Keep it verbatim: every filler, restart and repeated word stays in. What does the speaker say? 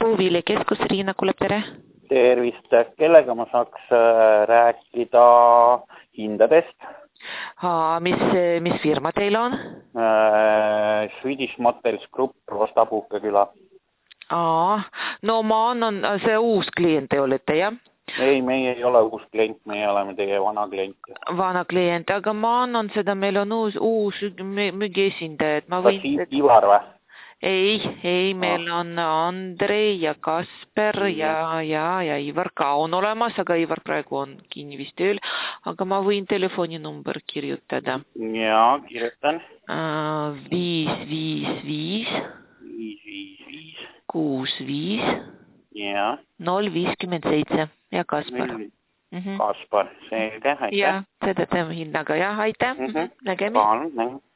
Puuviilikeskus, Riina kuuleb, tere. Tervist, kellega ma saaks rääkida hindadest? Aa, mis, mis firma teil on? Swedish Motels Group, Rostapuukeküla. Aa, no ma annan, see uus klient te olete, jah? Ei, meie ei ole uus klient, meie oleme teie vana klient. Vana klient, aga ma annan seda, meil on uus, uus müügiesindaja. Kas Siit Ivar või? Ei, ei, meil on Andrei ja Kasper ja, ja, ja Ivar ka on olemas, aga Ivar praegu on kinni vist tööl, aga ma võin telefoninumber kirjutada. Jaa, kirjutan. viis, viis, viis, viis, viis, viis, kuus, viis, jaa, null viiskümmend seitse ja Kasper. Kaspar, selge, aitäh. Ja, seda teeme hinnaga, jah, aitäh, nägemi. Palun, nägemi.